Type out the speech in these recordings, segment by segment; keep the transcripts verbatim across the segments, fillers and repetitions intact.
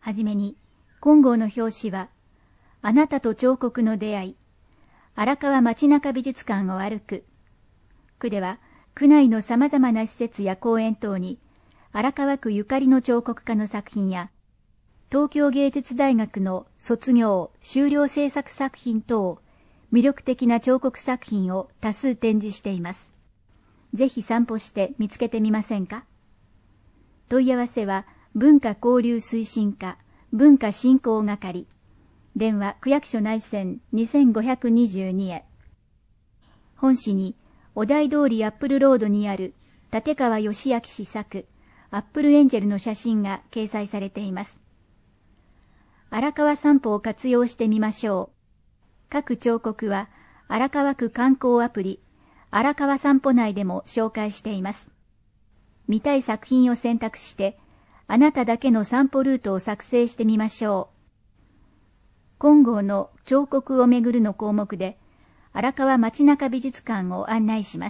はじめに、金剛の表紙は、あなたと彫刻の出会い、荒川街中美術館を歩く。区では、区内の様々な施設や公園等に、荒川区ゆかりの彫刻家の作品や、東京芸術大学の卒業・修了制作作品等、魅力的な彫刻作品を多数展示しています。ぜひ散歩して見つけてみませんか？問い合わせは、文化交流推進課、文化振興係。電話区役所内線にせんごひゃくにじゅうにへ。本誌に、お台通りアップルロードにある立川義明氏作、アップルエンジェルの写真が掲載されています。荒川散歩を活用してみましょう。各彫刻は、荒川区観光アプリ、荒川散歩内でも紹介しています。見たい作品を選択して、あなただけの散歩ルートを作成してみましょう。金剛の彫刻をめぐるの項目で、荒川街中美術館を案内します。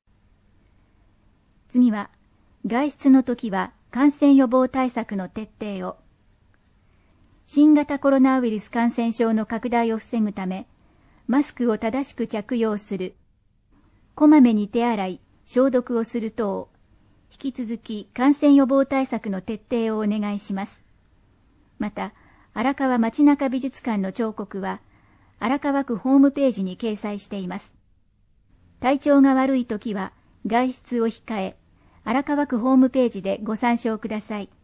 次は、外出の時は感染予防対策の徹底を。新型コロナウイルス感染症の拡大を防ぐため、マスクを正しく着用する、こまめに手洗い、消毒をする等、引き続き感染予防対策の徹底をお願いします。また、荒川街中美術館の彫刻は、荒川区ホームページに掲載しています。体調が悪いときは、外出を控え、荒川区ホームページでご参照ください。